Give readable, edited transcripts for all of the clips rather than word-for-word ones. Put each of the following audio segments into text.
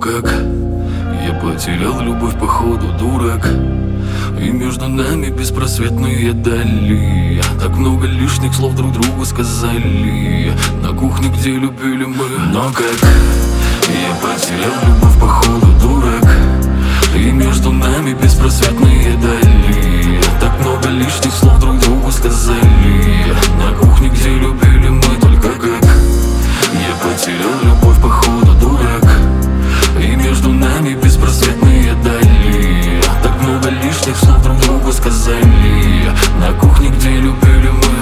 как я потерял любовь, походу, дурак. И между нами беспросветные дали. Так много лишних слов друг другу сказали на кухне, где любили мы. Но как я потерял любовь, походу, дурак. И между нами беспросветные дали. Так много лишних слов друг другу сказали на кухне, где любили мы. Только как я потерял любовь, походу, дурак. И между нами беспросветные дали. Так много лишних слов друг другу сказали на кухне, где любили мы.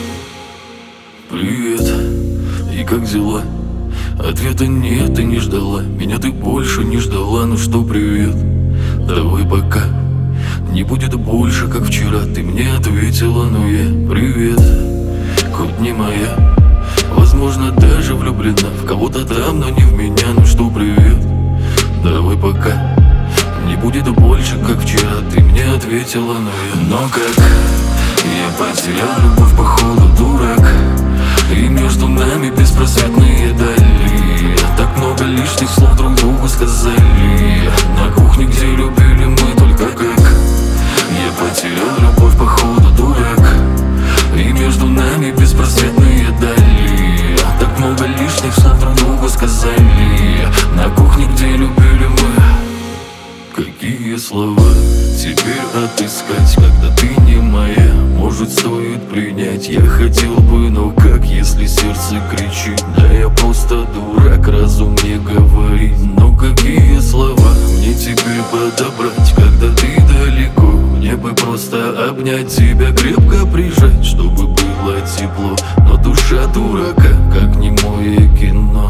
Привет, и как дела? Ответа нет, ты не ждала. Меня ты больше не ждала. Ну что, привет, давай пока. Не будет больше, как вчера. Ты мне ответила, но я привет. Хоть не моя, возможно, даже влюблена в кого-то там, но не в меня. Ну что, привет, давай пока. Не будет больше, как вчера. Ты мне ответила, но я. Но как я потерял любовь, походу, дурак. И между нами беспросветные дали. Так много лишних слов друг другу сказали на кухне, где любили мы. Только как я потерял любовь, походу, дурак. И между нами беспросветные дали. Так много лишних слов друг другу сказали на кухне, где любили мы. Какие слова теперь отыскать, когда ты не моя? Может, стоит принять? Я хотел бы, но как, если сердце кричит? Да я просто дурак, разум не говорит. Но какие слова мне теперь подобрать, когда ты далеко? Мне бы просто обнять тебя, крепко прижать, чтобы было тепло. Но душа дурака, как немое кино.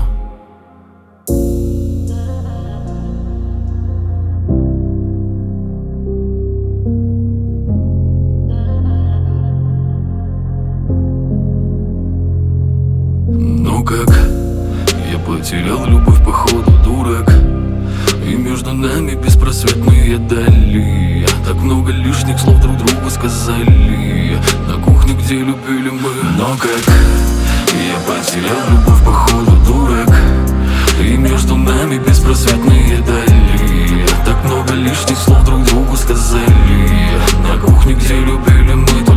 Ну как я потерял любовь, походу, дурак. И между нами беспросветные дали. Так много лишних слов друг другу сказали на кухне, где любили мы. Но как я потерял любовь, походу, дурак. И между нами беспросветные дали. Так много лишних слов друг другу сказали на кухне, где любили мы.